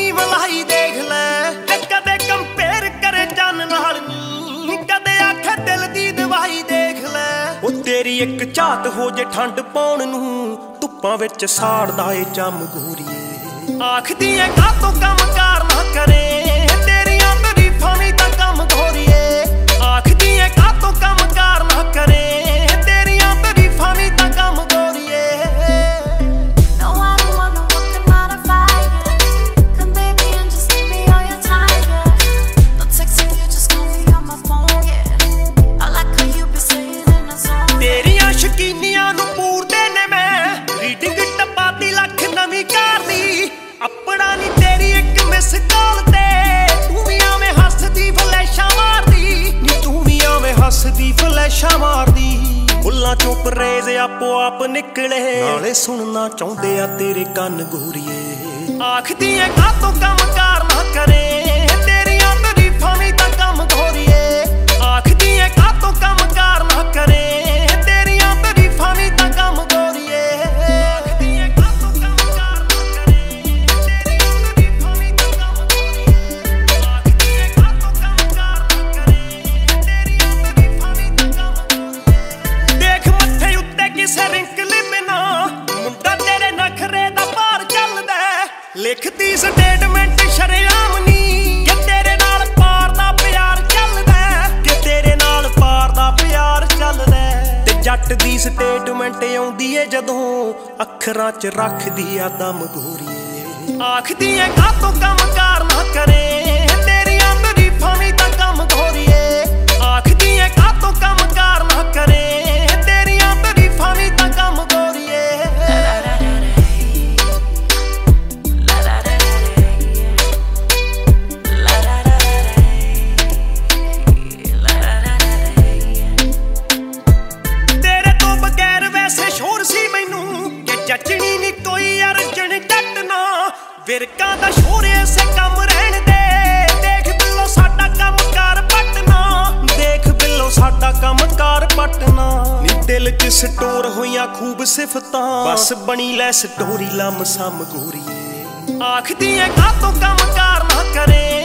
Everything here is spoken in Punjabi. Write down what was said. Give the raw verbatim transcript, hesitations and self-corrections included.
ਨੀ ਵਲਾਈ ਦੇਖ ਲੈ ਤੇ ਕਦੇ ਕੰਪੇਅਰ ਕਰੇ ਚੰਨ ਨਾਲ ਨੀ ਕਦੇ ਆਖੇ ਦਿਲ ਦੀ ਦਵਾਈ ਦੇਖ ਲੈ ਉਹ ਤੇਰੀ ਇੱਕ ਝਾਤ ਹੋ ਜੇ ਠੰਡ ਪਾਉਣ ਨੂੰ ਧੁੱਪਾਂ ਵਿੱਚ ਸਾੜਦਾ ਏ ਚੰਮ ਗੋਰੀਏ ਆਖਦੀ ਏ ਕਾਤੋਂ ਕੰਮ ਕਾਰ ਨਾ ਕਰੇ ਤੇਰੀਆਂ ਤਾਰੀਫਾਂ ਵੀ ਤਾਂ ਕੰਮ ਗੋਰੀਏ ਆਖਦੀ ਏ ਕਾਤੋਂ ਕੰਮ ਕਾਰ ਨਾ ਕਰੇ ਤੇਰੀਆਂ ਤਾਰੀਫਾਂ ਵੀ ਤਾਂ ਕੰਮ ਗੋਰੀਏ ਤੇਰੀਆਂ ਸ਼ਕੀਨੀਆਂ ਨੂੰ ਪੂਰਦੇ ਨੇ ਮੈਂ ਰੀਡਿੰਗ ਟਪਾਤੀ ਲੱਖ ਨਵੀਂ ਕਰਦੀ ਆਪਣਾ ਨੀ ਤੇਰੀ ਇੱਕ ਮਿਸ ਕਾਲ ਤੇ ਤੂੰ ਵੀ ਆਵੇਂ ਹੱਸਦੀ ਫਲੈਸ਼ਾਂ ਮਾਰਦੀ ਨੀ ਤੂੰ ਵੀ ਆਵੇਂ ਹੱਸਦੀ ਫਲੈਸ਼ਾਂ ਮਾਰਦੀ ਬੁੱਲਾਂ ਚੋਂ ਪਰੇਜ਼ ਆਪੋ ਆਪ ਨਿਕਲੇ ਨਾਲੇ ਸੁਣਨਾ ਚਾਹੁੰਦੇ ਆ ਤੇਰੇ ਕੰਨ ਗੋਰੀਏ ਆਖਦੀ ਏ ਕਾਤੋਂ ਕੰਮ ਕਾਰ ਨਾ ਕਰੇ ਤੇਰੀਆਂ ਤਾਰੀਫਾਂ ਵੀ ਤਾਂ ਕੰਮ ਗੋਰੀਏ ਆਖਦੀ ਏ ਕਾਤੋਂ ਕੰਮ ਕਾਰ ਨਾ ਕਰੇ ਤੇਰੀਆਂ ਤਾਰੀਫਾਂ ਵੀ ਤਾਂ ਕੰਮ ਗੋਰੀਏ ਆਖਦੀ ਏ ਕਾਤੋਂ ਕੰਮ ਕਾਰ ਨਾ ਕਰੇ ਤੇਰੀਆਂ ਤਾਰੀਫਾਂ ਵੀ ਤਾਂ ਕੰਮ ਗੋਰੀਏ ਆਖਦੀ ਏ ਕਾਤੋਂ ਕੰਮ ਕਾਰ ਨਾ ਕਰੇ ਤੇਰੀਆਂ ਤਾਰੀਫਾਂ ਵੀ ਤਾਂ ਕੰਮ ਗੋਰੀਏ ਦੇਖ ਮੱਥੇ ਉੱਤੇ ਕਿਸੇ ਰਿੰਕਲ ਬਿਨਾ ਮੁੰਡਾ ਤੇਰੇ ਨਖਰੇ ਦਾ ਭਾਰ ਚੱਲਦਾ ਲਿਖਦੀ ਸਟੇਟਮੈਂਟ ਸ਼ਰੇਆਮ ਨੀ ਕਿ ਤੇਰੇ ਨਾਲ ਪਾਰ ਦਾ ਪਿਆਰ ਚੱਲਦਾ ਕਿ ਤੇਰੇ ਨਾਲ ਪਾਰ ਦਾ ਪਿਆਰ ਚੱਲਦਾ ਤੇ ਜੱਟ ਦੀ ਸਟੇਟਮੈਂਟ ਆਉਂਦੀ ਏ ਜਦੋਂ ਅੱਖਰਾਂ 'ਚ ਰੱਖਦੀ ਆ ਦਮ ਗੋਰੀਏ ਆਖਦੀ ਏ ਕਾਤੋਂ ਕੰਮ ਕਾਰ ਨਾ ਕਰੇ ਤੇਰੀਆਂ ਤਾਰੀਫਾਂ ਵੀ ਤਾਂ ਕੰਮ ਗੋਰੀਏ ਆਖਦੀ ਏ ਕਾਤੋਂ ਕੰਮ ਕਾਰ ਨਾ ਕਰੇ ਤੇਰੀਆਂ ਤਾਰੀਫਾਂ ਵੀ ਤਾਂ ਕੰਮ ਗੋਰੀਏ ਸ਼ੋਰ ਸੀ ਮੈਨੂੰ ਕਿ ਜੱਜਣੀ ਨੀ ਕੋਈ ਅਰਜਣ ਜੱਟ ਨਾ ਵਿਰਕਾਂ ਦਾ ਸ਼ੋਰ ਐਸੇ ਕੰਮ ਰਹਿਣ ਦੇ ਦੇਖ ਬਿੱਲੋ ਸਾਡਾ ਕੰਮ ਕਾਰ ਪਟਨਾ ਦੇਖ ਬਿੱਲੋ ਸਾਡਾ ਕੰਮ ਕਾਰ ਪਟਨਾ ਨੀ ਦਿਲ 'ਚ ਸਟੋਰ ਹੋਈਆਂ ਖੂਬ ਸਿਫਤਾਂ ਬਸ ਬਣੀ ਲੈ ਸਟੋਰੀ ਲੰਮ ਸਮ ਗੋਰੀਏ ਆਖਦੀ ਏ ਕਾਤੋਂ ਕੰਮ ਕਾਰ ਨਾ ਕਰੇ